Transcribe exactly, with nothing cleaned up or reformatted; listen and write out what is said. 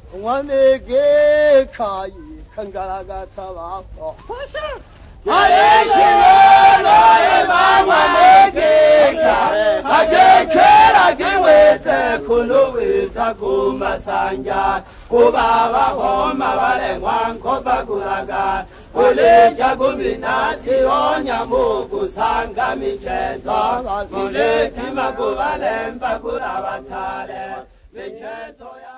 원에게 가이 kangaraka tava oh Alishino noe mama mekeka Akekera kiwete kuluwita kumasanja Kubaba homa wale mwanko bakulaga Kuleja kuminati onya muku sanga michezo Kuleki makubale mpakula watale Michezo ya